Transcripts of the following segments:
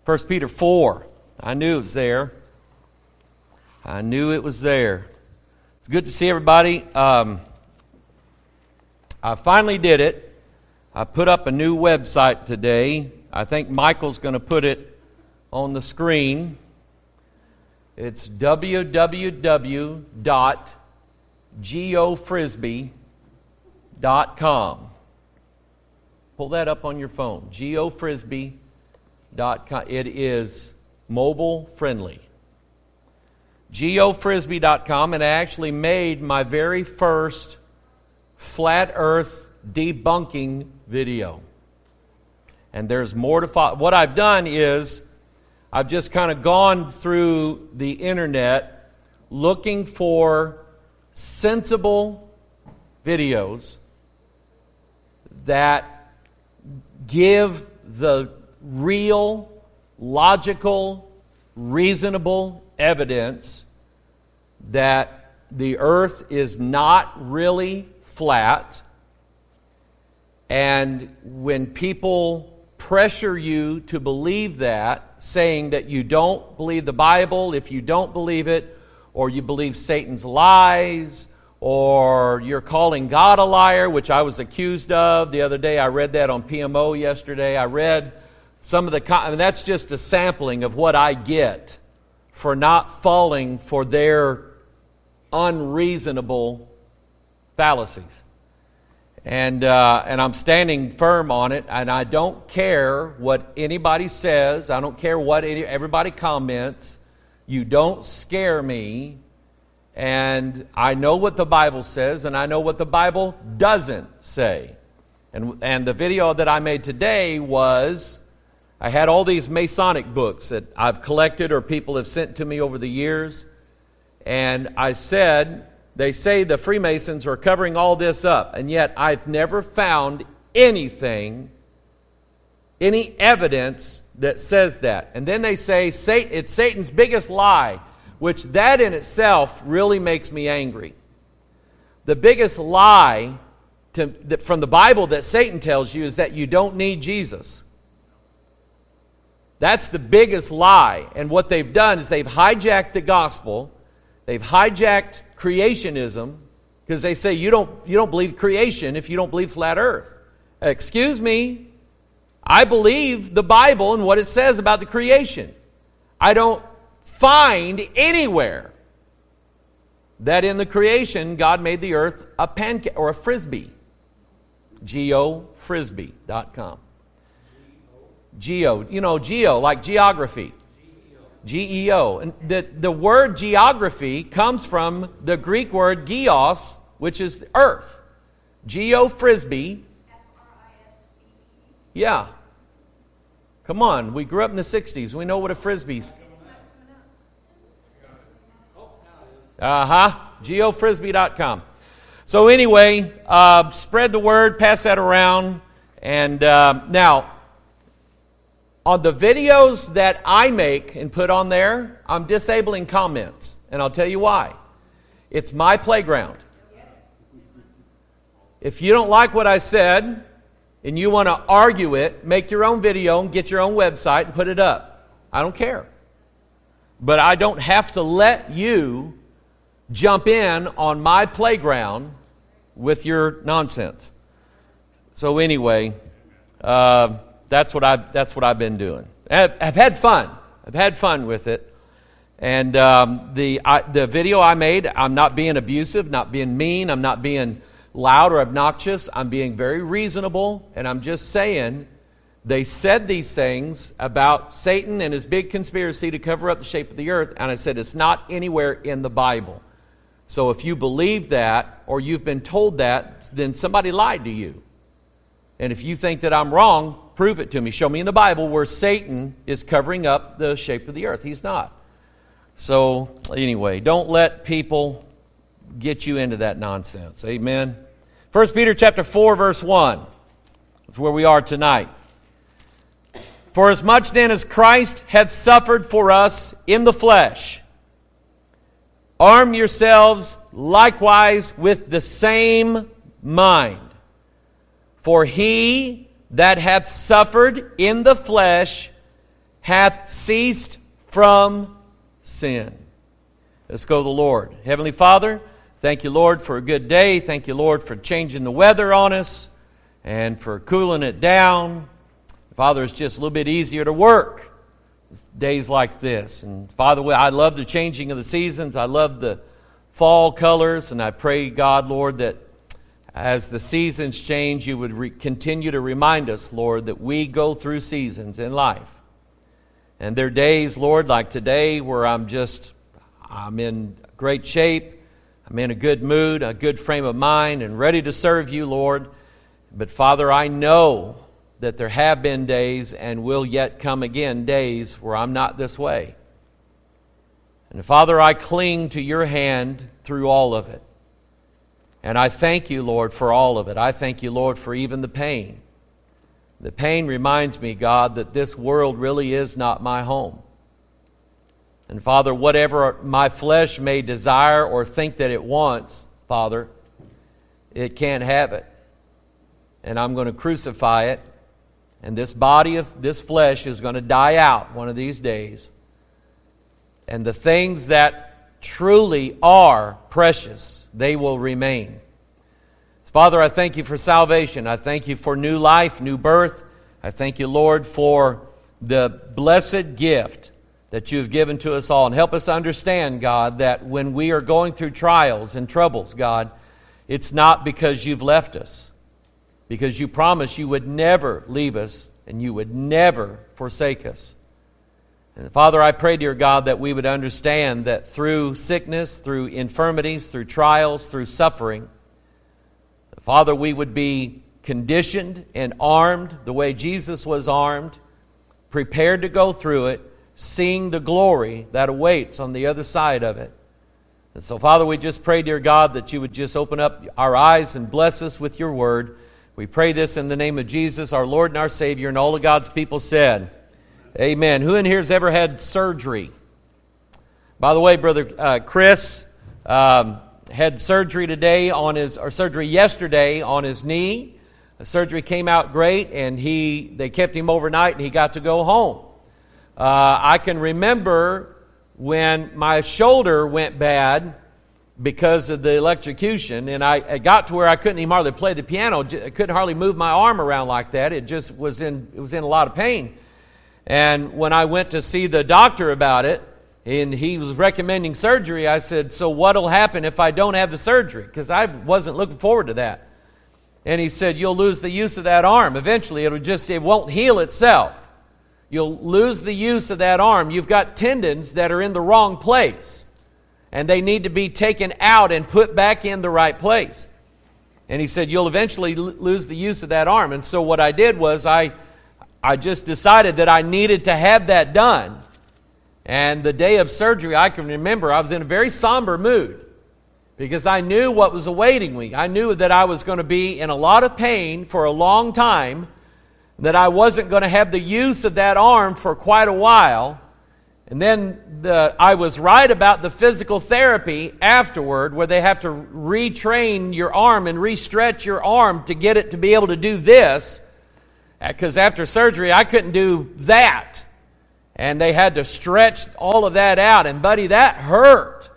1 Peter 4. I knew it was there. I knew it was there. It's good to see everybody. I finally did it. I put up a new website today. I think Michael's going to put it on the screen. It's www.geofrisbee.com. Pull that up on your phone. geofrisbee.com. It is mobile friendly. geofrisbee.com, and I actually made my very first flat earth debunking video. And there's more to follow. What I've done is I've just kind of gone through the internet looking for sensible videos that give the real, logical, reasonable evidence that the earth is not really flat. And when people pressure you to believe that, saying that you don't believe the Bible, if you don't believe it, or you believe Satan's lies, or you're calling God a liar, which I was accused of the other day. I read that on PMO yesterday. I read some of the, that's just a sampling of what I get for not falling for their unreasonable fallacies. And I'm standing firm on it, and I don't care what anybody says. I don't care what everybody comments. You don't scare me. And I know what the Bible says, and I know what the Bible doesn't say. And the video that I made today was, I had all these Masonic books that I've collected or people have sent to me over the years. And I said, they say the Freemasons are covering all this up, and yet I've never found anything, any evidence that says that. And then they say it's Satan's biggest lie, which that in itself really makes me angry. The biggest lie from the Bible that Satan tells you is that you don't need Jesus. That's the biggest lie. And what they've done is they've hijacked the gospel. They've hijacked creationism, because they say you don't believe creation if you don't believe flat earth. Excuse me, I believe the Bible and what it says about the creation. I don't find anywhere that in the creation God made the earth a pancake or a frisbee. geofrisbee.com. Geo, like geography. Geo. And the word geography comes from the Greek word geos, which is earth. Geofrisbee. Yeah. Come on, we grew up in the 60s. We know what a frisbee's. Geofrisbee.com. So anyway, spread the word, pass that around. And now, on the videos that I make and put on there, I'm disabling comments. And I'll tell you why. It's my playground. If you don't like what I said and you want to argue it, make your own video and get your own website and put it up. I don't care. But I don't have to let you jump in on my playground with your nonsense. So anyway, that's what I've been doing. I've had fun. I've had fun with it. And the video I made, I'm not being abusive, not being mean, I'm not being loud or obnoxious. I'm being very reasonable, and I'm just saying they said these things about Satan and his big conspiracy to cover up the shape of the earth, and I said it's not anywhere in the Bible. So if you believe that, or you've been told that, then somebody lied to you. And if you think that I'm wrong, prove it to me. Show me in the Bible where Satan is covering up the shape of the earth. He's not. So anyway, don't let people get you into that nonsense. Amen. 1 Peter chapter 4, verse 1. That's where we are tonight. For as much then as Christ hath suffered for us in the flesh, arm yourselves likewise with the same mind. For he that hath suffered in the flesh hath ceased from sin. Let's go to the Lord. Heavenly Father, thank you, Lord, for a good day. Thank you, Lord, for changing the weather on us and for cooling it down. Father, it's just a little bit easier to work days like this. And Father, I love the changing of the seasons. I love the fall colors, and I pray, God, Lord, that as the seasons change, you would continue to remind us, Lord, that we go through seasons in life. And there are days, Lord, like today, where I'm in great shape, I'm in a good mood, a good frame of mind, and ready to serve you, Lord. But Father, I know that there have been days and will yet come again days where I'm not this way. And Father, I cling to your hand through all of it. And I thank you, Lord, for all of it. I thank you, Lord, for even the pain. The pain reminds me, God, that this world really is not my home. And Father, whatever my flesh may desire or think that it wants, Father, it can't have it. And I'm going to crucify it. And this body of this flesh is going to die out one of these days. And the things that truly are precious, they will remain. Father, I thank you for salvation. I thank you for new life, new birth. I thank you, Lord, for the blessed gift that you have given to us all. And help us understand, God, that when we are going through trials and troubles, God, it's not because you've left us. Because you promised you would never leave us and you would never forsake us. And Father, I pray, dear God, that we would understand that through sickness, through infirmities, through trials, through suffering, Father, we would be conditioned and armed the way Jesus was armed, prepared to go through it, seeing the glory that awaits on the other side of it. And so, Father, we just pray, dear God, that you would just open up our eyes and bless us with your word. We pray this in the name of Jesus, our Lord and our Savior, and all of God's people said, amen. Who in here has ever had surgery? By the way, Brother Chris had surgery yesterday on his knee. The surgery came out great, and they kept him overnight, and he got to go home. I can remember when my shoulder went bad because of the electrocution, and I got to where I couldn't even hardly play the piano. I couldn't hardly move my arm around like that. It just was in a lot of pain. And when I went to see the doctor about it, and he was recommending surgery, I said, so what'll happen if I don't have the surgery? Because I wasn't looking forward to that. And he said, you'll lose the use of that arm. Eventually, it won't heal itself. You'll lose the use of that arm. You've got tendons that are in the wrong place. And they need to be taken out and put back in the right place. And he said, you'll eventually lose the use of that arm. And so what I did was I just decided that I needed to have that done. And the day of surgery, I can remember I was in a very somber mood because I knew what was awaiting me. I knew that I was going to be in a lot of pain for a long time, that I wasn't going to have the use of that arm for quite a while. And then I was right about the physical therapy afterward, where they have to retrain your arm and restretch your arm to get it to be able to do this. Because after surgery, I couldn't do that. And they had to stretch all of that out. And buddy, that hurt.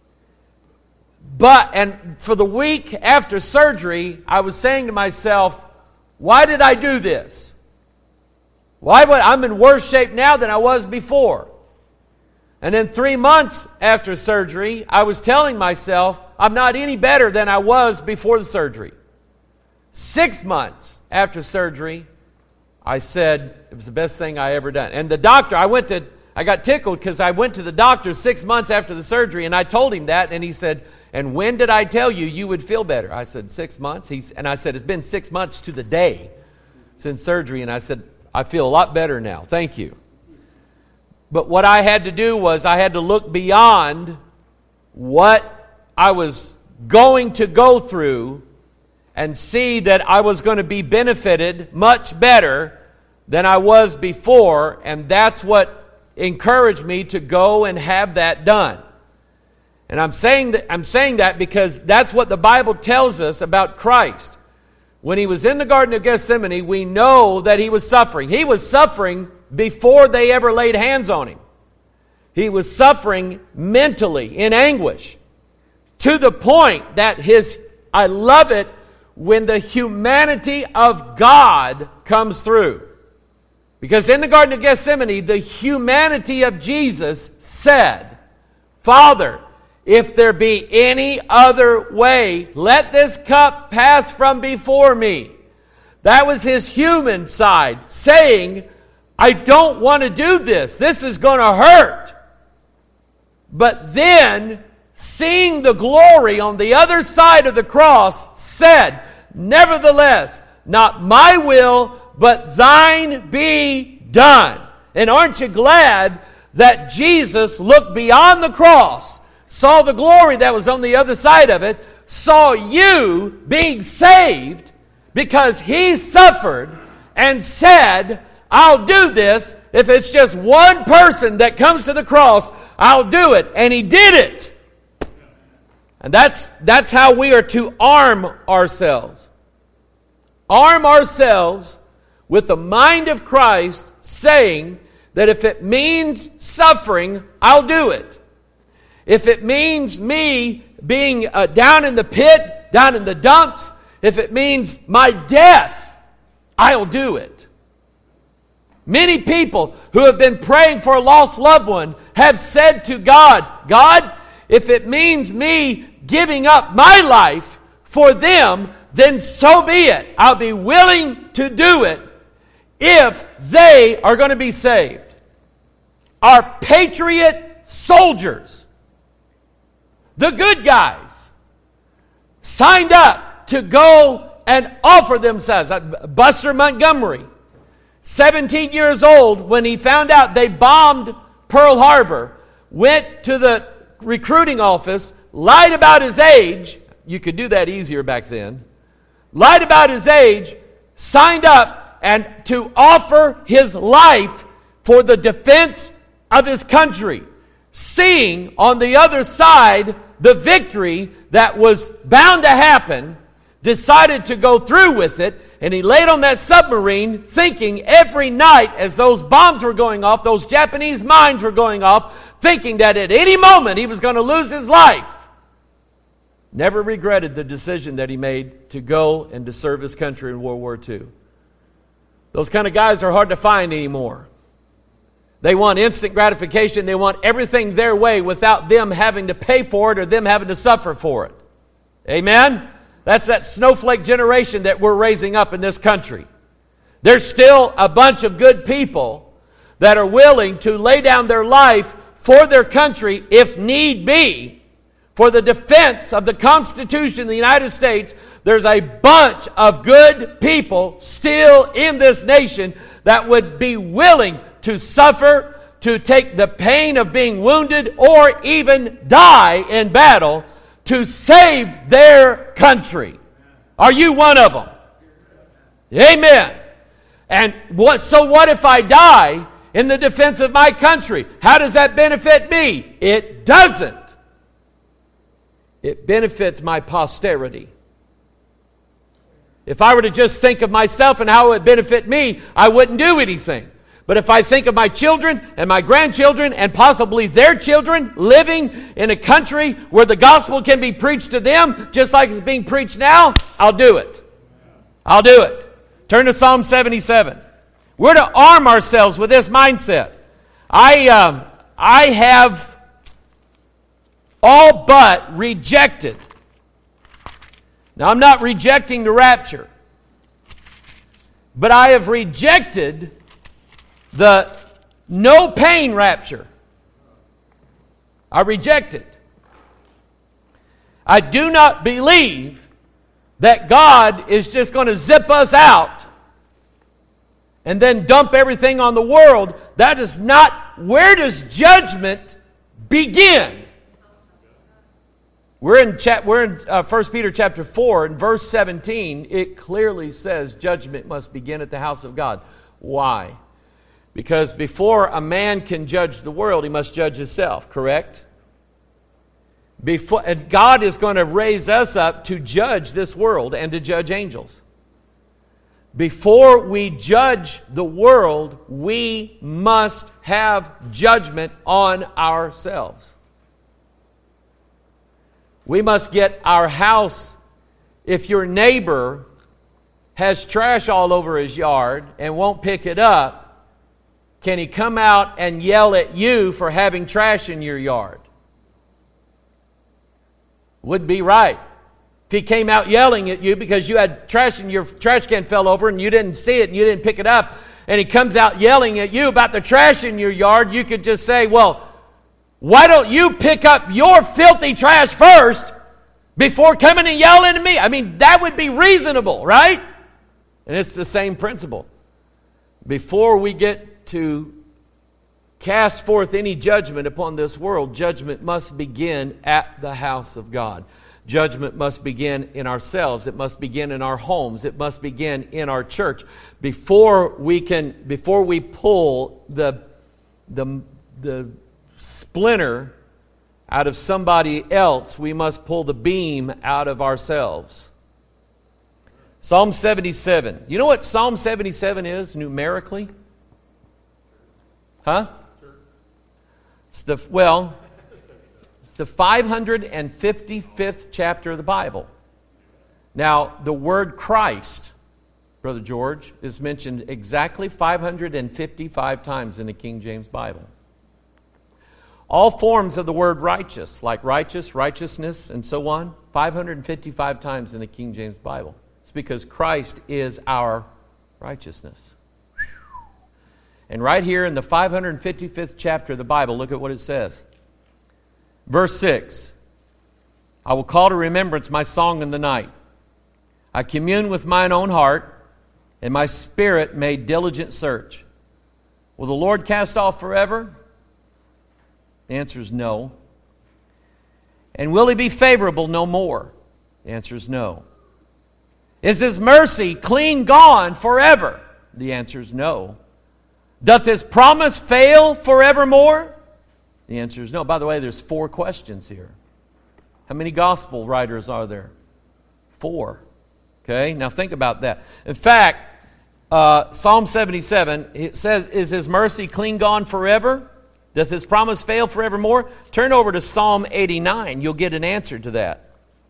And for the week after surgery, I was saying to myself, why did I do this? I'm in worse shape now than I was before. And then 3 months after surgery, I was telling myself, I'm not any better than I was before the surgery. 6 months after surgery, I said it was the best thing I ever done. And the doctor, I got tickled because I went to the doctor 6 months after the surgery, and I told him that, and he said, and when did I tell you would feel better? I said, 6 months. And I said, it's been 6 months to the day since surgery. And I said, I feel a lot better now. Thank you. But what I had to do was I had to look beyond what I was going to go through and see that I was going to be benefited much better than I was before. And that's what encouraged me to go and have that done. And I'm saying that because that's what the Bible tells us about Christ. When he was in the Garden of Gethsemane, we know that he was suffering. He was suffering before they ever laid hands on him. He was suffering mentally in anguish to the point that I love it when the humanity of God comes through. Because in the Garden of Gethsemane, the humanity of Jesus said, Father, if there be any other way, let this cup pass from before me. That was his human side saying, I don't want to do this. This is going to hurt. But then, seeing the glory on the other side of the cross, said, nevertheless, not my will, but thine be done. And aren't you glad that Jesus looked beyond the cross, saw the glory that was on the other side of it, saw you being saved because he suffered and said, I'll do this. If it's just one person that comes to the cross, I'll do it. And he did it. And that's how we are to arm ourselves. Arm ourselves with the mind of Christ, saying that if it means suffering, I'll do it. If it means me being down in the pit, down in the dumps, if it means my death, I'll do it. Many people who have been praying for a lost loved one have said to God, God, if it means me giving up my life for them, then so be it. I'll be willing to do it if they are going to be saved. Our patriot soldiers, the good guys, signed up to go and offer themselves. Buster Montgomery, 17 years old, when he found out they bombed Pearl Harbor, went to the recruiting office, lied about his age. You could do that easier back then. Lied about his age, signed up and to offer his life for the defense of his country, seeing on the other side the victory that was bound to happen, decided to go through with it. And he laid on that submarine thinking every night as those bombs were going off, those Japanese mines were going off, thinking that at any moment he was going to lose his life. Never regretted the decision that he made to go and to serve his country in World War II. Those kind of guys are hard to find anymore. They want instant gratification. They want everything their way without them having to pay for it or them having to suffer for it. Amen? That's that snowflake generation that we're raising up in this country. There's still a bunch of good people that are willing to lay down their life for their country if need be. For the defense of the Constitution of the United States, there's a bunch of good people still in this nation that would be willing to suffer, to take the pain of being wounded, or even die in battle to save their country. Are you one of them? Amen. And so what if I die in the defense of my country? How does that benefit me? It doesn't. It benefits my posterity. If I were to just think of myself and how it would benefit me, I wouldn't do anything. But if I think of my children and my grandchildren and possibly their children living in a country where the gospel can be preached to them just like it's being preached now, I'll do it. I'll do it. Turn to Psalm 77. We're to arm ourselves with this mindset. I have all but rejected. Now, I'm not rejecting the rapture, but I have rejected the no pain rapture. I reject it. I do not believe that God is just going to zip us out and then dump everything on the world. That is not, where does judgment begin? We're in 1 Peter chapter 4, in verse 17, it clearly says judgment must begin at the house of God. Why? Because before a man can judge the world, he must judge himself, correct? And God is going to raise us up to judge this world and to judge angels. Before we judge the world, we must have judgment on ourselves. We must get our house. If your neighbor has trash all over his yard and won't pick it up, can he come out and yell at you for having trash in your yard? Would be right. If he came out yelling at you because you had trash and your trash can fell over and you didn't see it and you didn't pick it up, and he comes out yelling at you about the trash in your yard, you could just say, well, why don't you pick up your filthy trash first before coming and yelling at me? I mean, that would be reasonable, right? And it's the same principle. Before we get to cast forth any judgment upon this world, judgment must begin at the house of God. Judgment must begin in ourselves. It must begin in our homes. It must begin in our church. Before we pull the splinter out of somebody else, we must pull the beam out of ourselves. Psalm 77. You know what Psalm 77 is numerically? Huh? It's the 555th chapter of the Bible. Now, the word Christ, Brother George, is mentioned exactly 555 times in the King James Bible. All forms of the word righteous, like righteous, righteousness, and so on, 555 times in the King James Bible. It's because Christ is our righteousness. And right here in the 555th chapter of the Bible, look at what it says. Verse 6, I will call to remembrance my song in the night. I commune with mine own heart, and my spirit made diligent search. Will the Lord cast off forever? The answer is no. And will He be favorable no more? The answer is no. Is His mercy clean gone forever? The answer is no. Doth His promise fail forevermore? The answer is no. By the way, there's 4 questions here. How many gospel writers are there? 4. Okay, now think about that. In fact, Psalm 77, it says, is His mercy clean gone forever? Doth His promise fail forevermore? Turn over to Psalm 89. You'll get an answer to that.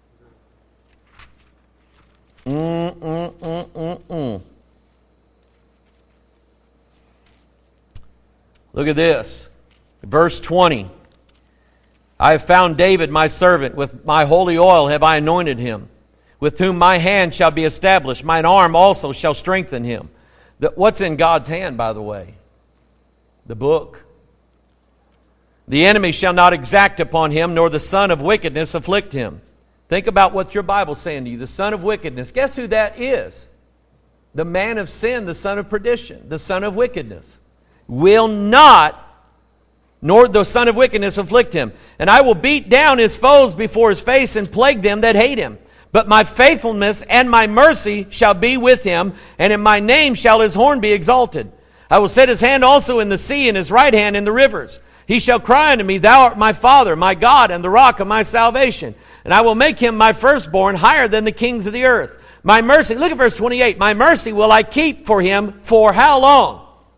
Look at this. Verse 20. I have found David my servant. With my holy oil have I anointed him. With whom my hand shall be established. Mine arm also shall strengthen him. What's in God's hand, by the way? The book. The enemy shall not exact upon him, nor the son of wickedness afflict him. Think about what your Bible's saying to you. The son of wickedness. Guess who that is? The man of sin, the son of perdition, the son of wickedness. Will not, nor the son of wickedness afflict him. And I will beat down his foes before his face and plague them that hate him. But my faithfulness and my mercy shall be with him, and in my name shall his horn be exalted. I will set his hand also in the sea, and his right hand in the rivers. He shall cry unto me, Thou art my Father, my God, and the rock of my salvation. And I will make him my firstborn higher than the kings of the earth. My mercy, look at verse 28. My mercy will I keep for him for how long?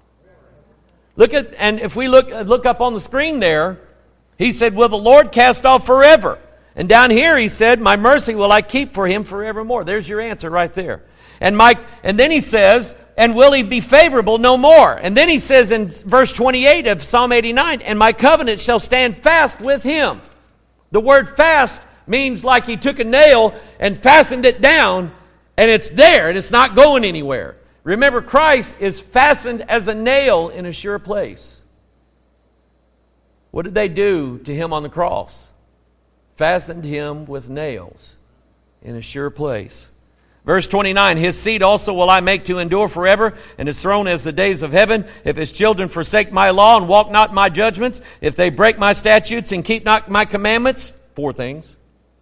And if we look up on the screen there, he said, will the Lord cast off forever? And down here he said, my mercy will I keep for him forevermore. There's your answer right there. And then he says, and will he be favorable no more? And then he says in verse 28 of Psalm 89, and my covenant shall stand fast with him. The word fast means like he took a nail and fastened it down, and it's there, and it's not going anywhere. Remember, Christ is fastened as a nail in a sure place. What did they do to him on the cross? Fastened him with nails in a sure place. Verse 29, his seed also will I make to endure forever, and his throne as the days of heaven. If his children forsake my law and walk not in my judgments, if they break my statutes and keep not my commandments, 4 things.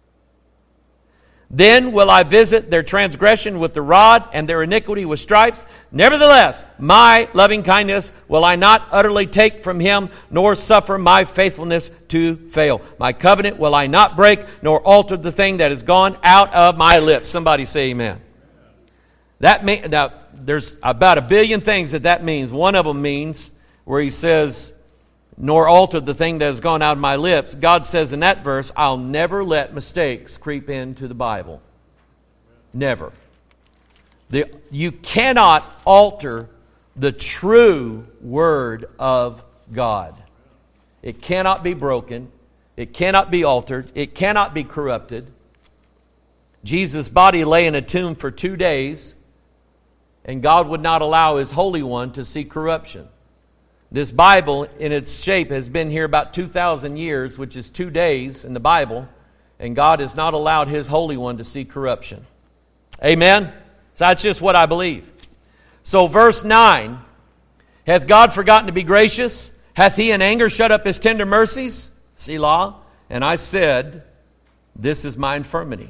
Then will I visit their transgression with the rod and their iniquity with stripes. Nevertheless, my loving kindness will I not utterly take from him, nor suffer my faithfulness to fail. My covenant will I not break, nor alter the thing that has gone out of my lips. Somebody say amen. Now, there's about 1 billion things that means. One of them means where he says, nor alter the thing that has gone out of my lips. God says in that verse, I'll never let mistakes creep into the Bible. Never. You cannot alter the true Word of God. It cannot be broken. It cannot be altered. It cannot be corrupted. Jesus' body lay in a tomb for 2 days, and God would not allow His Holy One to see corruption. This Bible, in its shape, has been here about 2,000 years, which is 2 days in the Bible, and God has not allowed His Holy One to see corruption. Amen? So that's just what I believe. So verse 9, hath God forgotten to be gracious? Hath He in anger shut up His tender mercies? Selah. And I said, this is my infirmity.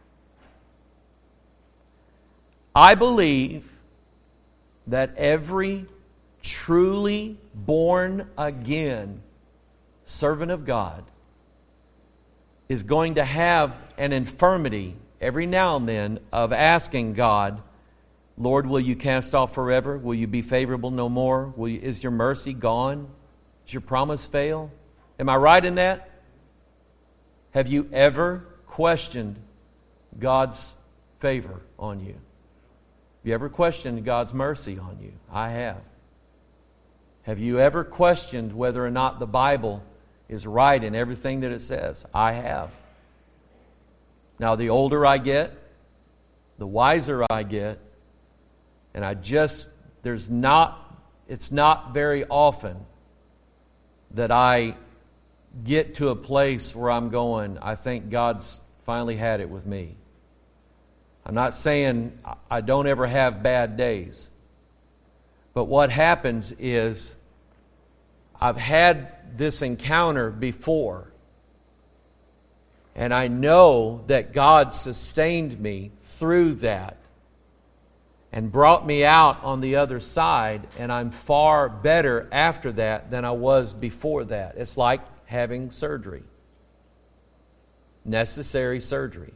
I believe that every truly born again servant of God is going to have an infirmity every now and then of asking God, Lord, will you cast off forever? Will you be favorable no more? Is your mercy gone? Does your promise fail? Am I right in that? Have you ever questioned God's favor on you? Have you ever questioned God's mercy on you? I have. Have you ever questioned whether or not the Bible is right in everything that it says? I have. Now, the older I get, the wiser I get, and it's not very often that I get to a place where I'm going, I think God's finally had it with me. I'm not saying I don't ever have bad days. But what happens is I've had this encounter before, and I know that God sustained me through that and brought me out on the other side, and I'm far better after that than I was before that. It's like having surgery. Necessary surgery.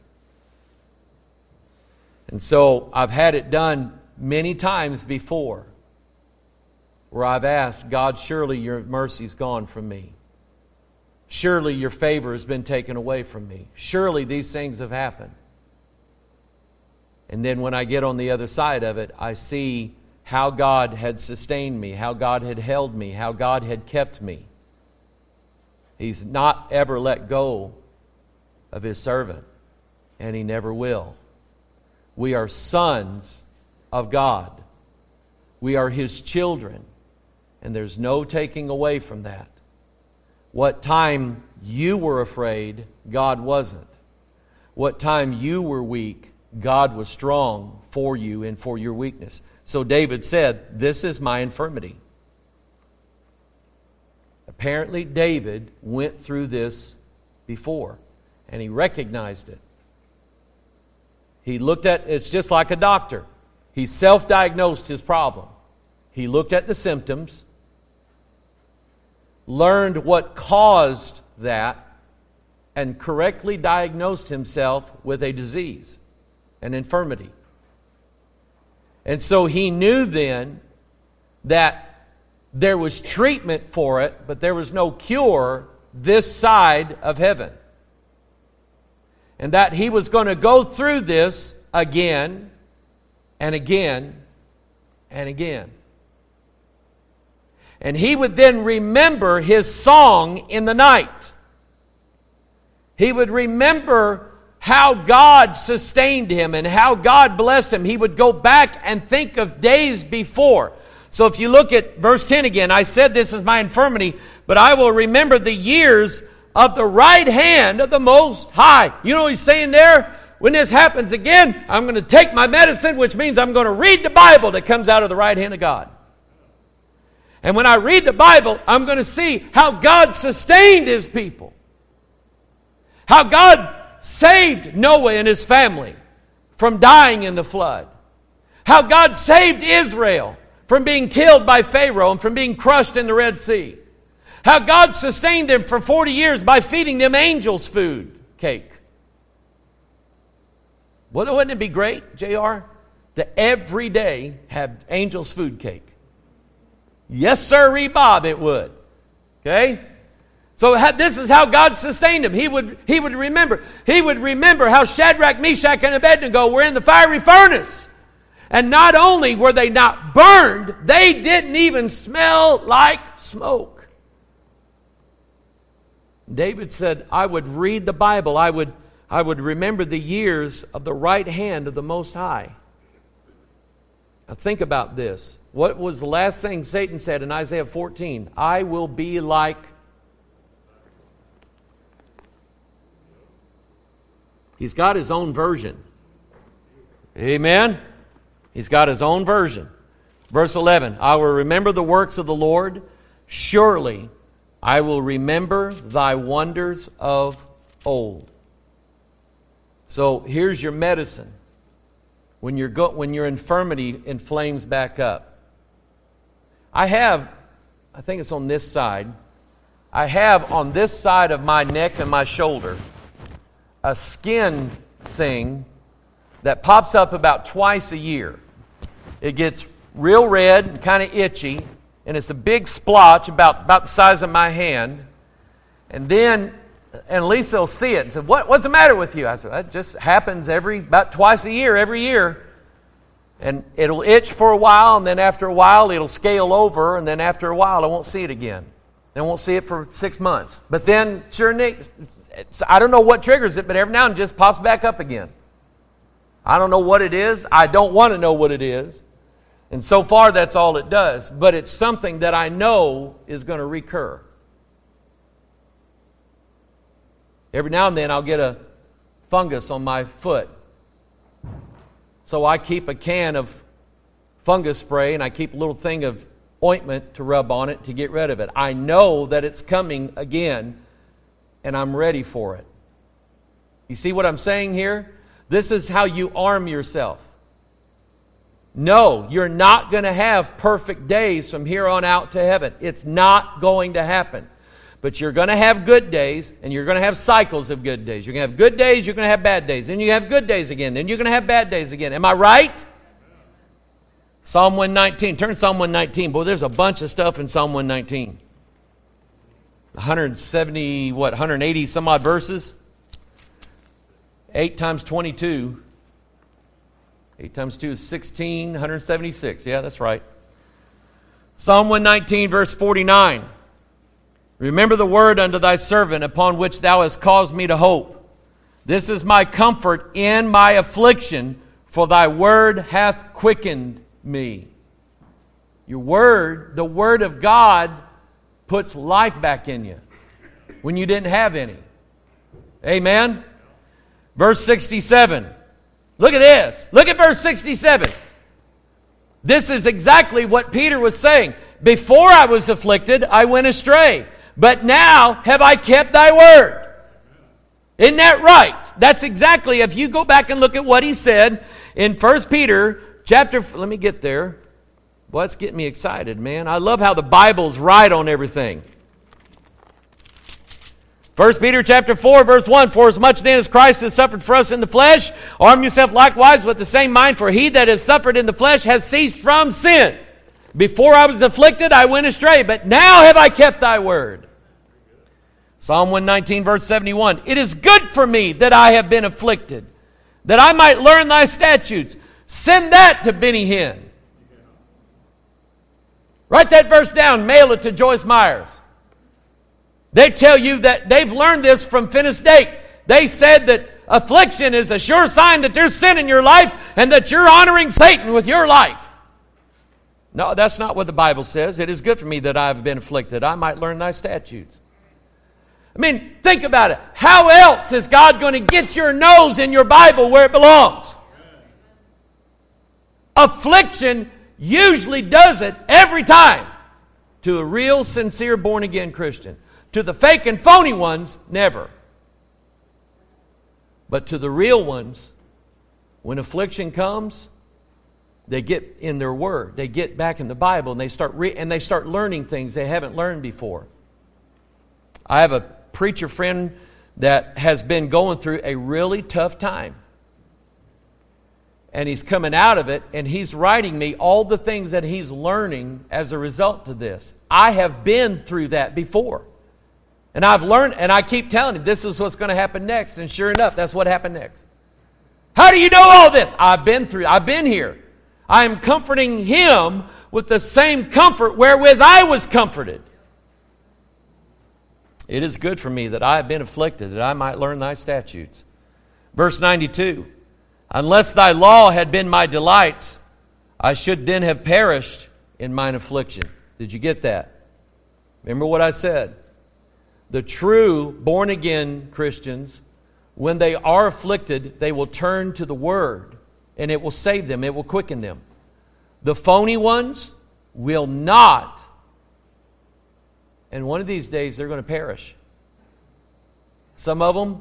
And so I've had it done many times before where I've asked, God, surely your mercy's gone from me. Surely your favor has been taken away from me. Surely these things have happened. And then when I get on the other side of it, I see how God had sustained me, how God had held me, how God had kept me. He's not ever let go of His servant, and He never will. We are sons of God. We are His children, and there's no taking away from that. What time you were afraid, God wasn't. What time you were weak, God was strong for you and for your weakness. So David said, this is my infirmity. Apparently David went through this before, and he recognized it. He looked at, it's just like a doctor. He self-diagnosed his problem. He looked at the symptoms, learned what caused that, and correctly diagnosed himself with a disease, an infirmity. And so he knew then that there was treatment for it, but there was no cure this side of heaven. And that he was going to go through this again and again and again. And he would then remember his song in the night. He would remember how God sustained him and how God blessed him. He would go back and think of days before. So if you look at verse 10 again, I said this is my infirmity, but I will remember the years of the right hand of the Most High. You know what he's saying there? When this happens again, I'm going to take my medicine, which means I'm going to read the Bible that comes out of the right hand of God. And when I read the Bible, I'm going to see how God sustained His people. How God saved Noah and his family from dying in the flood. How God saved Israel from being killed by Pharaoh and from being crushed in the Red Sea. How God sustained them for 40 years by feeding them angels' food, cake. Wouldn't it be great, JR, to every day have Angel's Food Cake. Yes, sir, Bob, it would. Okay? So this is how God sustained him. He would remember. He would remember how Shadrach, Meshach, and Abednego were in the fiery furnace. And not only were they not burned, they didn't even smell like smoke. David said, I would read the Bible. I would remember the years of the right hand of the Most High. Now think about this. What was the last thing Satan said in Isaiah 14? I will be like... He's got his own version. Amen? He's got his own version. Verse 11, I will remember the works of the Lord. Surely I will remember thy wonders of old. So here's your medicine. When your infirmity inflames back up. I think it's on this side. I have on this side of my neck and my shoulder a skin thing that pops up about twice a year. It gets real red and kind of itchy, and it's a big splotch about the size of my hand. And Lisa will see it and say, what's the matter with you? I said, that just happens about twice a year, every year. And it'll itch for a while, and then after a while it'll scale over, and then after a while I won't see it again. I won't see it for 6 months. But then, sure, Nick, I don't know what triggers it, but every now and then it just pops back up again. I don't know what it is. I don't want to know what it is. And so far, that's all it does. But it's something that I know is going to recur. Every now and then, I'll get a fungus on my foot. So I keep a can of fungus spray, and I keep a little thing of ointment to rub on it to get rid of it. I know that it's coming again, and I'm ready for it. You see what I'm saying here? This is how you arm yourself. No, you're not going to have perfect days from here on out to heaven. It's not going to happen. But you're going to have good days, and you're going to have cycles of good days. You're going to have good days, you're going to have bad days. Then you have good days again. Then you're going to have bad days again. Am I right? Psalm 119. Turn to Psalm 119. Boy, there's a bunch of stuff in Psalm 119. 180 some odd verses. 8 times 22. 8 times 2 is 16, 176. Yeah, that's right. Psalm 119, verse 49. Remember the word unto thy servant, upon which thou hast caused me to hope. This is my comfort in my affliction, for thy word hath quickened me. Your word, the word of God, puts life back in you when you didn't have any. Amen? Verse 67. Look at this. Look at verse 67. This is exactly what Peter was saying. Before I was afflicted, I went astray. But now have I kept thy word. Isn't that right? That's exactly, if you go back and look at what he said in 1 Peter chapter, let me get there. Boy, that's getting me excited, man. I love how the Bible's right on everything. 1 Peter chapter 4, verse 1, for as much then as Christ has suffered for us in the flesh, arm yourself likewise with the same mind, for he that has suffered in the flesh has ceased from sin. Before I was afflicted, I went astray, but now have I kept thy word. Psalm 119, verse 71, it is good for me that I have been afflicted, that I might learn thy statutes. Send that to Benny Hinn. Write that verse down, mail it to Joyce Myers. They tell you that they've learned this from Finis Dake. They said that affliction is a sure sign that there's sin in your life and that you're honoring Satan with your life. No, that's not what the Bible says. It is good for me that I have been afflicted. I might learn thy statutes. I mean, think about it. How else is God going to get your nose in your Bible where it belongs? Affliction usually does it every time to a real, sincere, born-again Christian. To the fake and phony ones, never. But to the real ones, when affliction comes, they get in their word. They get back in the Bible and they start learning things they haven't learned before. I have a preacher friend that has been going through a really tough time. And he's coming out of it, and he's writing me all the things that he's learning as a result of this. I have been through that before. And I've learned, and I keep telling him, this is what's going to happen next. And sure enough, that's what happened next. How do you know all this? I've been here. I am comforting him with the same comfort wherewith I was comforted. It is good for me that I have been afflicted, that I might learn thy statutes. Verse 92, unless thy law had been my delights, I should then have perished in mine affliction. Did you get that? Remember what I said? The true born-again Christians, when they are afflicted, they will turn to the Word, and it will save them. It will quicken them. The phony ones will not. And one of these days, they're going to perish. Some of them.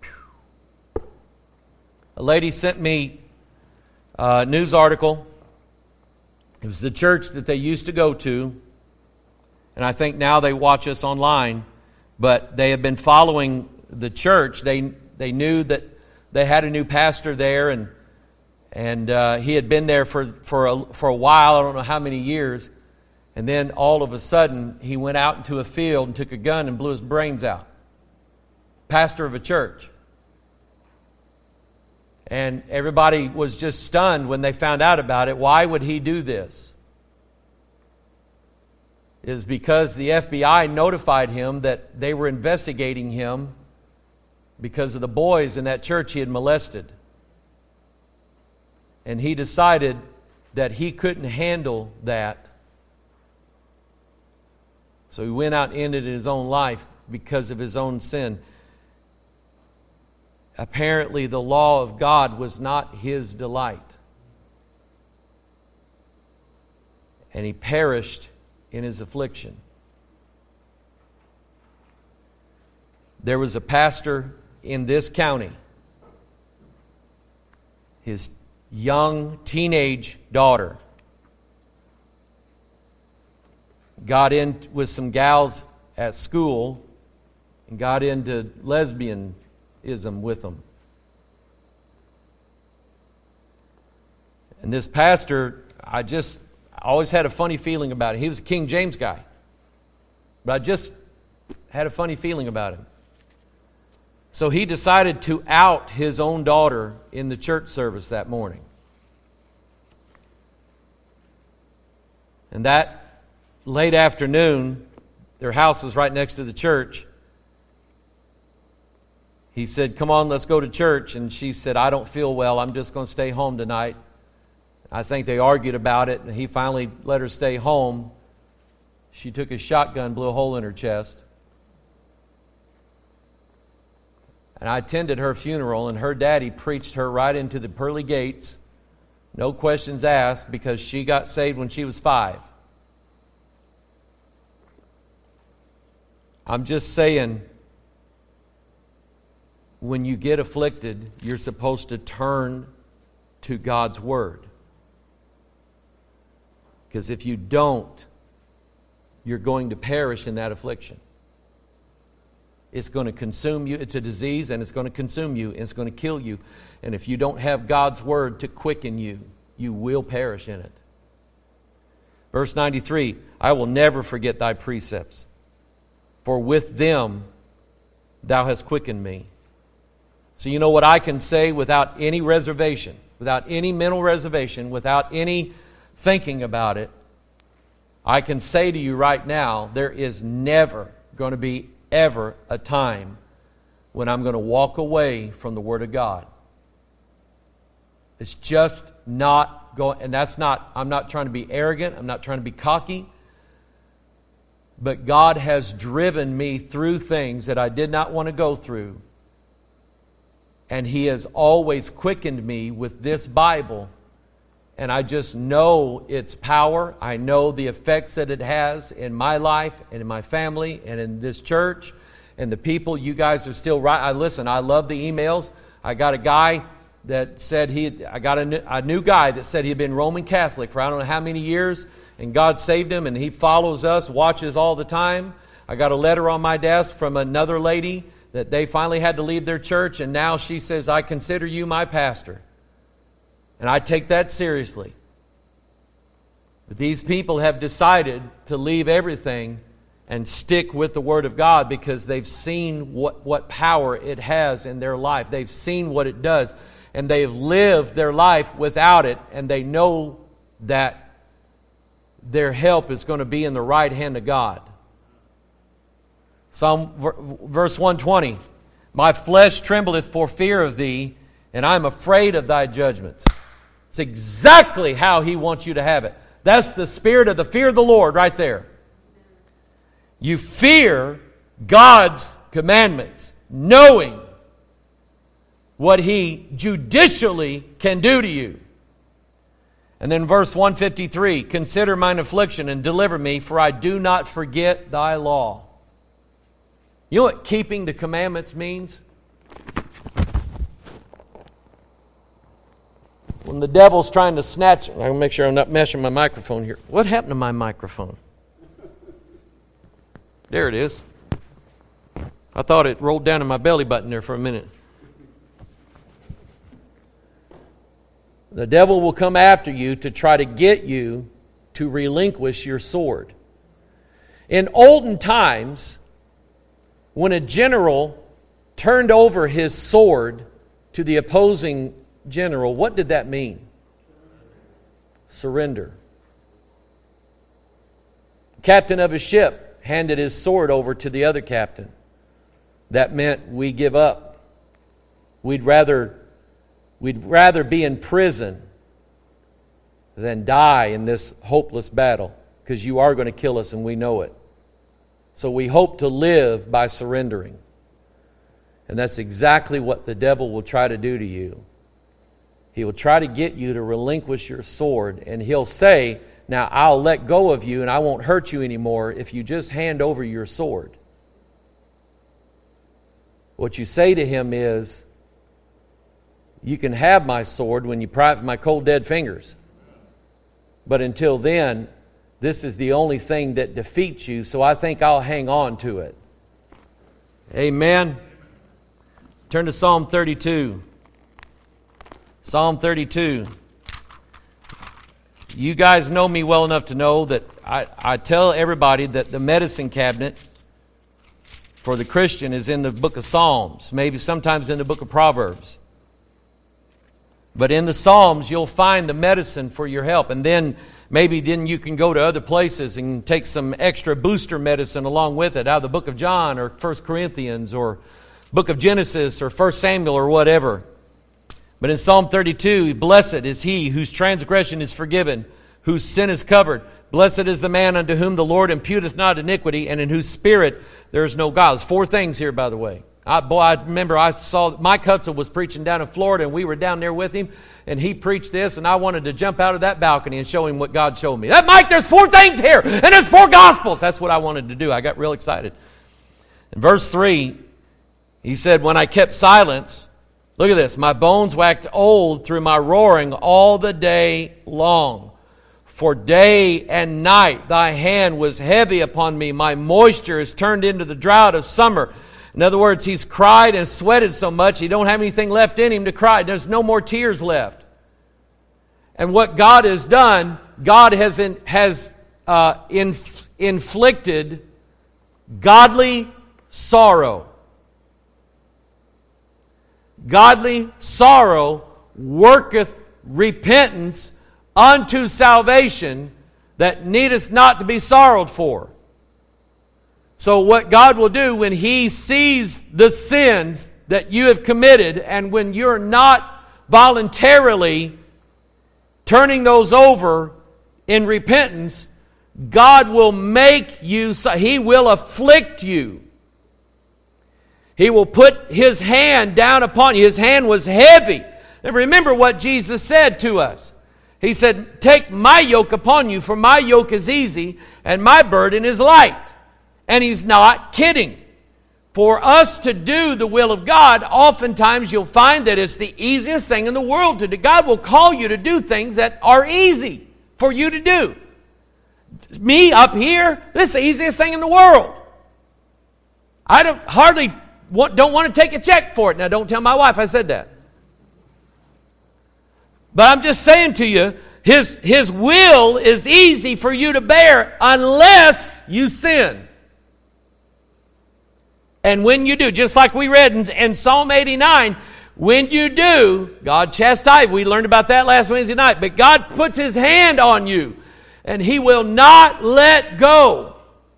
A lady sent me a news article. It was the church that they used to go to. And I think now they watch us online. But they have been following the church. They knew that they had a new pastor there, and he had been there for a while. I don't know how many years. And then all of a sudden, he went out into a field and took a gun and blew his brains out. Pastor of a church. And everybody was just stunned when they found out about it. Why would he do this? It is because the FBI notified him that they were investigating him because of the boys in that church he had molested. And he decided that he couldn't handle that. So he went out and ended his own life because of his own sin. Apparently, the law of God was not his delight. And he perished in his affliction. There was a pastor in this county. His young teenage daughter got in with some gals at school and got into lesbianism with them. And this pastor, I always had a funny feeling about it. He was a King James guy. But I just had a funny feeling about him. So he decided to out his own daughter in the church service that morning. And that late afternoon, their house was right next to the church. He said, "Come on, let's go to church." And she said, "I don't feel well. I'm just going to stay home tonight." I think they argued about it, and he finally let her stay home. She took his shotgun, blew a hole in her chest. And I attended her funeral, and her daddy preached her right into the pearly gates, no questions asked, because she got saved when she was 5. I'm just saying, when you get afflicted, you're supposed to turn to God's Word. Because if you don't, you're going to perish in that affliction. It's going to consume you. It's a disease, and it's going to consume you, and it's going to kill you. And if you don't have God's Word to quicken you, you will perish in it. Verse 93, I will never forget thy precepts, for with them thou hast quickened me. So you know what I can say without any reservation, without any mental reservation, without any thinking about it? I can say to you right now, there is never going to be ever a time when I'm going to walk away from the Word of God. It's just not going, and I'm not trying to be arrogant, I'm not trying to be cocky, but God has driven me through things that I did not want to go through. And He has always quickened me with this Bible. And I just know its power. I know the effects that it has in my life and in my family and in this church and the people. You guys are still right. Listen, I love the emails. I got a guy that said a new guy that said he had been Roman Catholic for I don't know how many years, and God saved him, and he follows us, watches all the time. I got a letter on my desk from another lady that they finally had to leave their church, and now she says, I consider you my pastor. And I take that seriously. But these people have decided to leave everything and stick with the Word of God because they've seen what power it has in their life. They've seen what it does. And they've lived their life without it. And they know that their help is going to be in the right hand of God. Verse 120. My flesh trembleth for fear of thee, and I am afraid of thy judgments. It's exactly how He wants you to have it. That's the spirit of the fear of the Lord right there. You fear God's commandments, knowing what He judicially can do to you. And then verse 153, consider mine affliction and deliver me, for I do not forget thy law. You know what keeping the commandments means? When the devil's trying to snatch... I'll make sure I'm not messing my microphone here. What happened to my microphone? There it is. I thought it rolled down in my belly button there for a minute. The devil will come after you to try to get you to relinquish your sword. In olden times, when a general turned over his sword to the opposing general, what did that mean? Surrender. The captain of a ship handed his sword over to the other captain. That meant we give up. We'd rather be in prison than die in this hopeless battle, because you are going to kill us and we know it. So we hope to live by surrendering. And that's exactly what the devil will try to do to you. He will try to get you to relinquish your sword, and he'll say, now I'll let go of you and I won't hurt you anymore if you just hand over your sword. What you say to him is, you can have my sword when you pry it from my cold dead fingers. But until then, this is the only thing that defeats you, so I think I'll hang on to it. Amen. Turn to Psalm 32. Psalm 32. You guys know me well enough to know that I tell everybody that the medicine cabinet for the Christian is in the book of Psalms, maybe sometimes in the book of Proverbs. But in the Psalms, you'll find the medicine for your help. And then maybe you can go to other places and take some extra booster medicine along with it out of the book of John or 1 Corinthians or book of Genesis or 1 Samuel or whatever. But in Psalm 32, blessed is he whose transgression is forgiven, whose sin is covered. Blessed is the man unto whom the Lord imputeth not iniquity, and in whose spirit there is no guile. There's 4 things here, by the way. I remember I saw Mike Hudson was preaching down in Florida, and we were down there with him, and he preached this, and I wanted to jump out of that balcony and show him what God showed me. That Mike, there's 4 things here, and there's 4 gospels. That's what I wanted to do. I got real excited. In verse 3, he said, when I kept silence, look at this, my bones waxed old through my roaring all the day long. For day and night thy hand was heavy upon me. My moisture is turned into the drought of summer. In other words, he's cried and sweated so much he don't have anything left in him to cry. There's no more tears left. And what God has done, God has inflicted godly sorrow. Godly sorrow worketh repentance unto salvation that needeth not to be sorrowed for. So what God will do when He sees the sins that you have committed, and when you're not voluntarily turning those over in repentance, God will make you, He will afflict you. He will put His hand down upon you. His hand was heavy. And remember what Jesus said to us. He said, take my yoke upon you, for my yoke is easy and my burden is light. And He's not kidding. For us to do the will of God, oftentimes you'll find that it's the easiest thing in the world to do. God will call you to do things that are easy for you to do. Me up here, this is the easiest thing in the world. I don't want to take a check for it. Now, don't tell my wife I said that. But I'm just saying to you, His will is easy for you to bear unless you sin. And when you do, just like we read in Psalm 89, when you do, God chastises. We learned about that last Wednesday night. But God puts His hand on you, and He will not let go.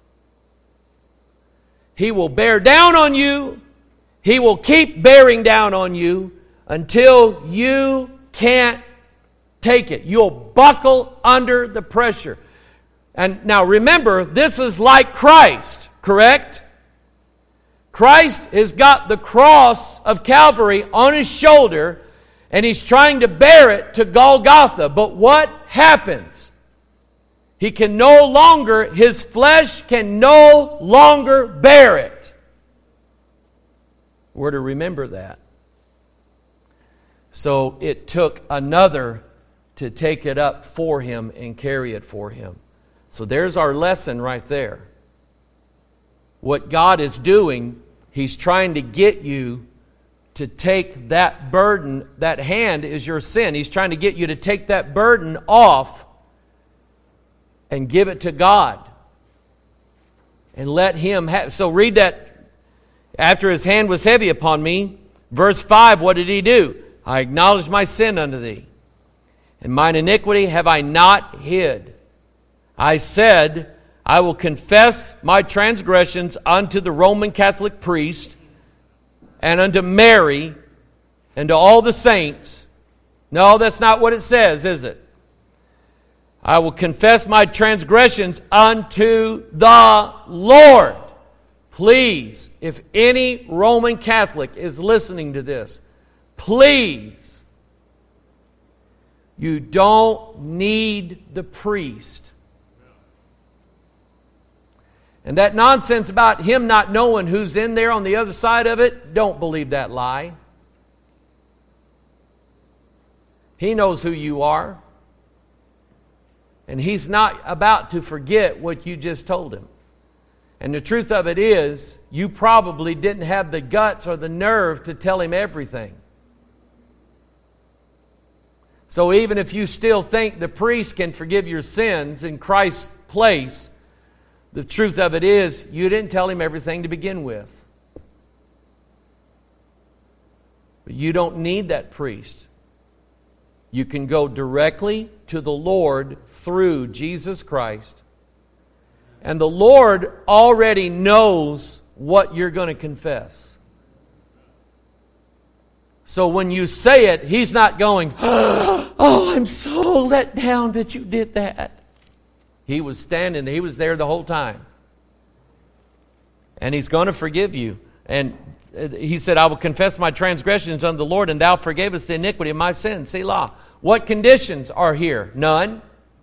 He will bear down on you. He will keep bearing down on you until you can't take it. You'll buckle under the pressure. And now remember, this is like Christ, correct? Christ has got the cross of Calvary on His shoulder, and He's trying to bear it to Golgotha. But what happens? He can no longer, His flesh can no longer bear it. We're to remember that. So it took another to take it up for Him and carry it for Him. So there's our lesson right there. What God is doing, He's trying to get you to take that burden. That hand is your sin. He's trying to get you to take that burden off and give it to God. And let Him have. So read that. After His hand was heavy upon me, verse 5, what did He do? I acknowledged my sin unto Thee, and mine iniquity have I not hid. I said, I will confess my transgressions unto the Roman Catholic priest, and unto Mary, and to all the saints. No, that's not what it says, is it? I will confess my transgressions unto the Lord. Please, if any Roman Catholic is listening to this, please, you don't need the priest. And that nonsense about him not knowing who's in there on the other side of it, don't believe that lie. He knows who you are. And He's not about to forget what you just told Him. And the truth of it is, you probably didn't have the guts or the nerve to tell Him everything. So even if you still think the priest can forgive your sins in Christ's place, the truth of it is, you didn't tell Him everything to begin with. But you don't need that priest. You can go directly to the Lord through Jesus Christ. And the Lord already knows what you're going to confess. So when you say it, He's not going, oh, I'm so let down that you did that. He was standing there. He was there the whole time. And He's going to forgive you. And He said, I will confess my transgressions unto the Lord, and Thou forgavest the iniquity of my sins. Selah. What conditions are here? None.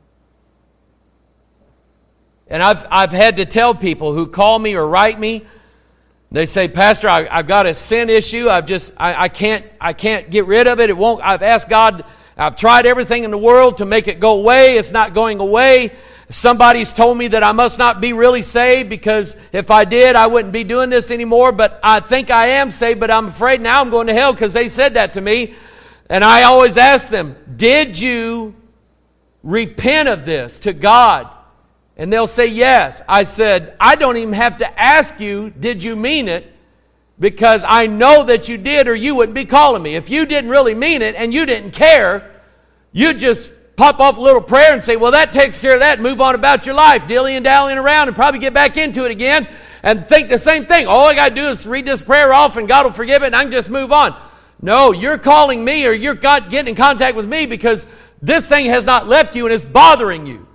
And I've had to tell people who call me or write me, they say, Pastor, I've got a sin issue. I can't get rid of it. It won't. I've asked God. I've tried everything in the world to make it go away. It's not going away. Somebody's told me that I must not be really saved, because if I did, I wouldn't be doing this anymore. But I think I am saved, but I'm afraid now I'm going to hell because they said that to me. And I always ask them, did you repent of this to God? And they'll say yes. I said, I don't even have to ask you, did you mean it? Because I know that you did, or you wouldn't be calling me. If you didn't really mean it and you didn't care, you'd just pop off a little prayer and say, well, that takes care of that, and move on about your life, dilly and dallying around, and probably get back into it again and think the same thing. All I got to do is read this prayer off and God will forgive it and I can just move on. No, you're calling me, or you're getting in contact with me because this thing has not left you and it's bothering you.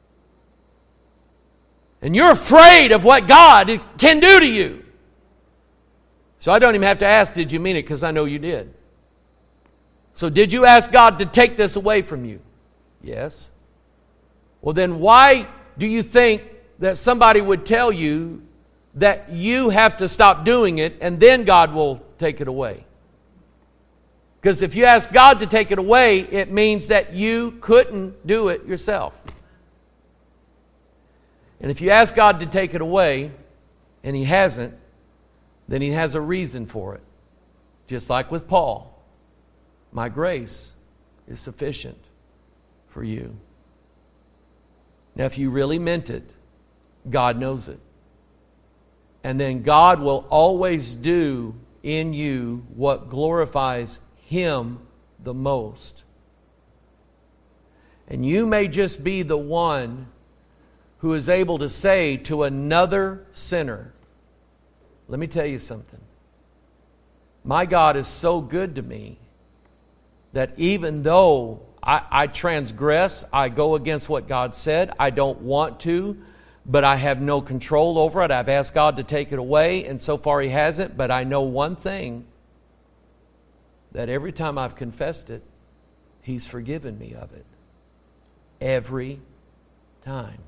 And you're afraid of what God can do to you. So I don't even have to ask, did you mean it? Because I know you did. So did you ask God to take this away from you? Yes. Well, then why do you think that somebody would tell you that you have to stop doing it and then God will take it away? Because if you ask God to take it away, it means that you couldn't do it yourself. And if you ask God to take it away and He hasn't, then He has a reason for it. Just like with Paul. My grace is sufficient for you. Now, if you really meant it, God knows it. And then God will always do in you what glorifies Him the most. And you may just be the one who is able to say to another sinner, let me tell you something. My God is so good to me that even though I transgress, I go against what God said, I don't want to, but I have no control over it. I've asked God to take it away, and so far He hasn't. But I know one thing, that every time I've confessed it, He's forgiven me of it. Every time.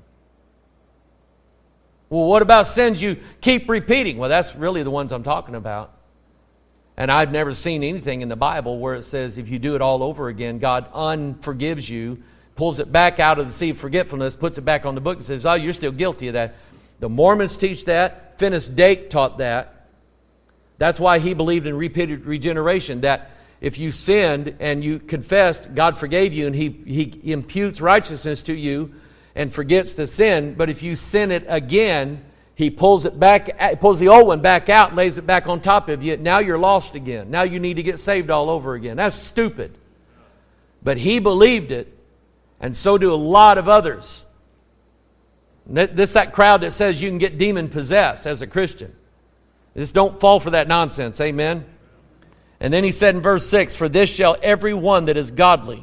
Well, what about sins you keep repeating? Well, that's really the ones I'm talking about. And I've never seen anything in the Bible where it says if you do it all over again, God unforgives you, pulls it back out of the sea of forgetfulness, puts it back on the book and says, oh, you're still guilty of that. The Mormons teach that. Finis Dake taught that. That's why he believed in repeated regeneration, that if you sinned and you confessed, God forgave you and He imputes righteousness to you and forgets the sin. But if you sin it again, He pulls it back, pulls the old one back out and lays it back on top of you. Now you're lost again. Now you need to get saved all over again. That's stupid. But he believed it, and so do a lot of others. This that crowd that says you can get demon-possessed as a Christian. Just don't fall for that nonsense. Amen? And then he said in verse 6, for this shall every one that is godly.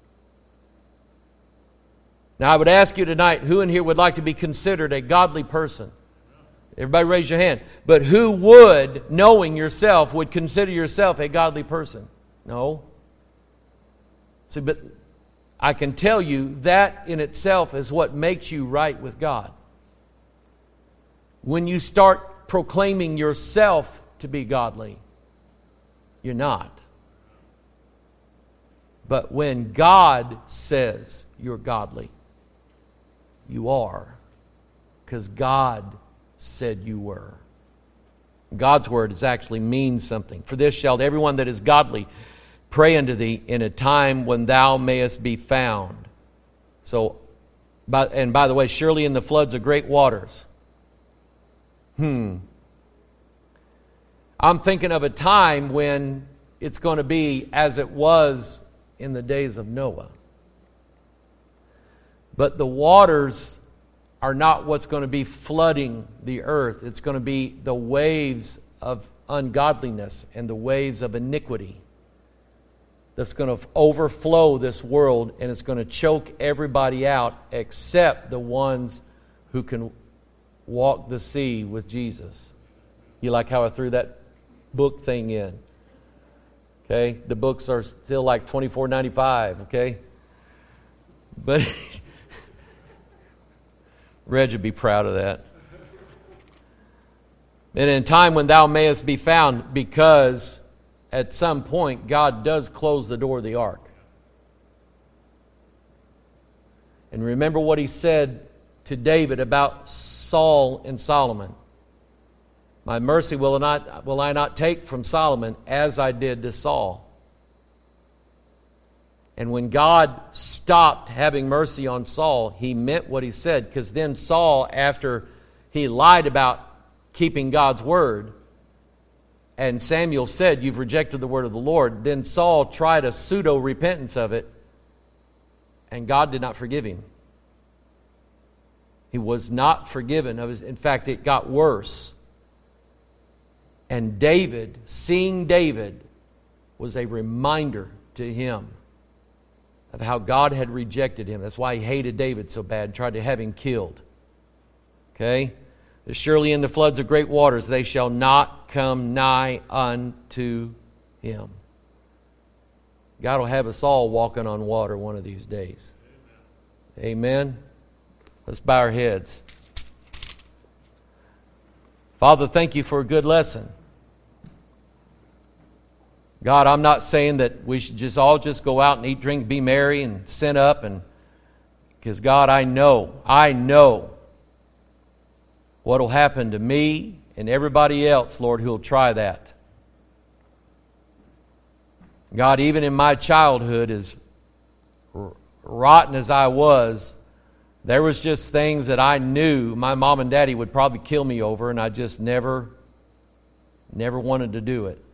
Now I would ask you tonight, who in here would like to be considered a godly person? Everybody raise your hand. But who would, knowing yourself, would consider yourself a godly person? No. See, but I can tell you that in itself is what makes you right with God. When you start proclaiming yourself to be godly, you're not. But when God says you're godly, you are. Because God said you were. God's word actually means something. For this shall everyone that is godly pray unto thee in a time when thou mayest be found. So, by the way, surely in the floods of great waters. I'm thinking of a time when it's going to be as it was in the days of Noah. But the waters are not what's going to be flooding the earth. It's going to be the waves of ungodliness and the waves of iniquity that's going to overflow this world, and it's going to choke everybody out except the ones who can walk the sea with Jesus. You like how I threw that book thing in? Okay? The books are still like $24.95, okay? But Reg would be proud of that. And in time when thou mayest be found, because at some point God does close the door of the ark. And remember what He said to David about Saul and Solomon. My mercy will I not take from Solomon as I did to Saul. And when God stopped having mercy on Saul, He meant what He said. Because then Saul, after he lied about keeping God's word, and Samuel said, you've rejected the word of the Lord, then Saul tried a pseudo-repentance of it, and God did not forgive him. He was not forgiven of his. In fact, it got worse. And David, seeing David, was a reminder to him of how God had rejected him. That's why he hated David so bad and tried to have him killed. Okay? Surely in the floods of great waters they shall not come nigh unto him. God will have us all walking on water one of these days. Amen. Let's bow our heads. Father, thank You for a good lesson. God, I'm not saying that we should just all go out and eat, drink, be merry, and sin up. Because God, I know what will happen to me and everybody else, Lord, who will try that. God, even in my childhood, as rotten as I was, there was just things that I knew my mom and daddy would probably kill me over, and I just never wanted to do it.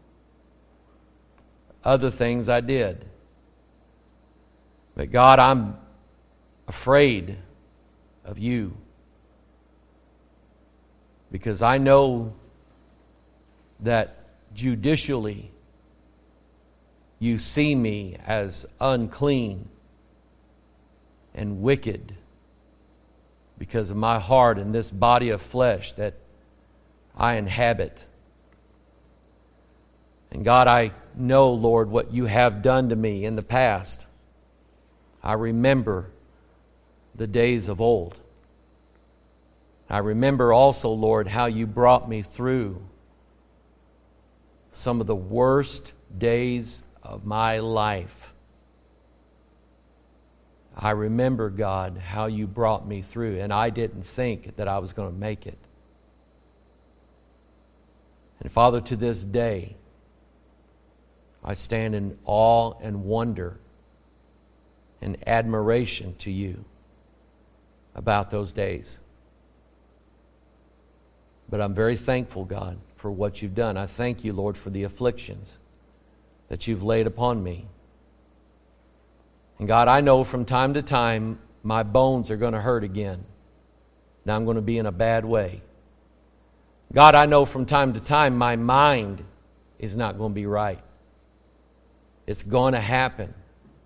Other things I did. But God, I'm afraid of you, because I know that judicially you see me as unclean and wicked because of my heart and this body of flesh that I inhabit. And God, I know, Lord, what you have done to me in the past. I remember the days of old. I remember also, Lord, how you brought me through some of the worst days of my life. I remember, God, how you brought me through, and I didn't think that I was going to make it. And Father, to this day, I stand in awe and wonder and admiration to you about those days. But I'm very thankful, God, for what you've done. I thank you, Lord, for the afflictions that you've laid upon me. And God, I know from time to time my bones are going to hurt again. Now I'm going to be in a bad way. God, I know from time to time my mind is not going to be right. It's going to happen.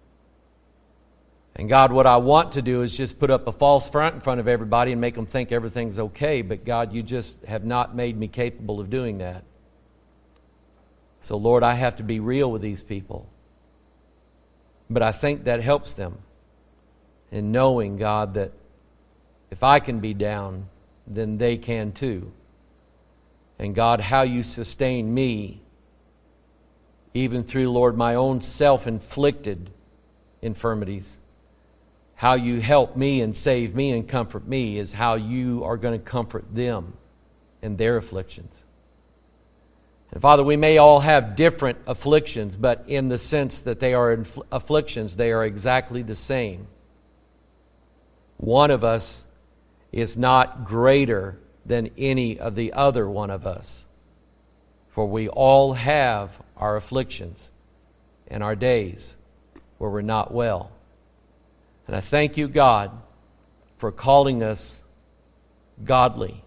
And God, what I want to do is just put up a false front in front of everybody and make them think everything's okay. But God, you just have not made me capable of doing that. So Lord, I have to be real with these people. But I think that helps them in knowing, God, that if I can be down, then they can too. And God, how you sustain me, even through, Lord, my own self-inflicted infirmities. How you help me and save me and comfort me is how you are going to comfort them in their afflictions. And Father, we may all have different afflictions, but in the sense that they are afflictions, they are exactly the same. One of us is not greater than any of the other one of us. For we all have our afflictions and our days where we're not well. And I thank you, God, for calling us godly.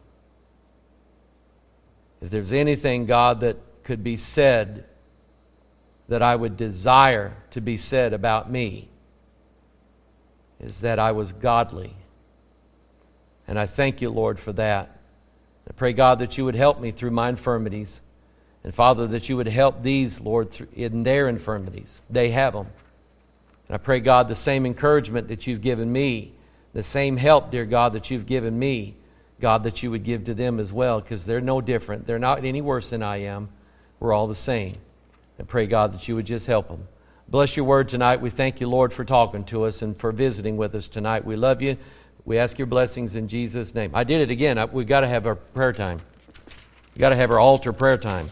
If there's anything, God, that could be said that I would desire to be said about me, is that I was godly. And I thank you, Lord, for that. I pray, God, that you would help me through my infirmities. And Father, that you would help these, Lord, in their infirmities. They have them. And I pray, God, the same encouragement that you've given me, the same help, dear God, that you've given me, God, that you would give to them as well, because they're no different. They're not any worse than I am. We're all the same. I pray, God, that you would just help them. Bless your word tonight. We thank you, Lord, for talking to us and for visiting with us tonight. We love you. We ask your blessings in Jesus' name. I did it again. We've got to have our prayer time. We've got to have our altar prayer time.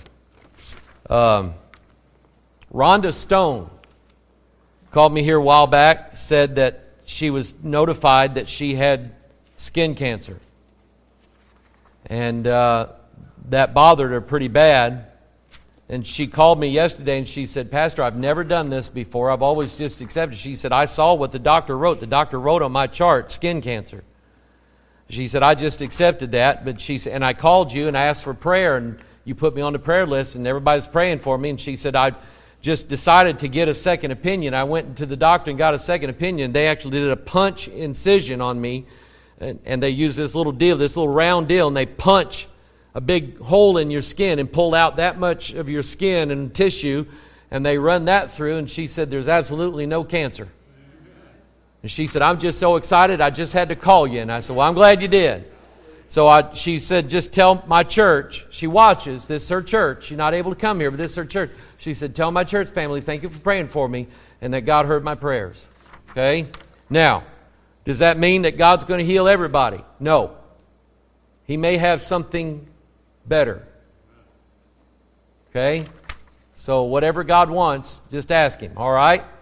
Rhonda Stone called me here a while back, said that she was notified that she had skin cancer. And that bothered her pretty bad. And she called me yesterday and she said, Pastor, I've never done this before. I've always just accepted. She said, I saw what the doctor wrote. The doctor wrote on my chart, skin cancer. She said, I just accepted that. But she said, and I called you and I asked for prayer, and you put me on the prayer list, and everybody's praying for me. And she said, I just decided to get a second opinion. I went to the doctor and got a second opinion. They actually did a punch incision on me. And they use this little deal, this little round deal, and they punch a big hole in your skin and pull out that much of your skin and tissue, and they run that through, and she said there's absolutely no cancer. And she said, I'm just so excited, I just had to call you. And I said, well, I'm glad you did. So she said, just tell my church, she watches, this is her church, she's not able to come here, but this is her church. She said, tell my church family, thank you for praying for me, and that God heard my prayers. Okay? Now, does that mean that God's going to heal everybody? No. He may have something better. Okay? So whatever God wants, just ask Him. All right?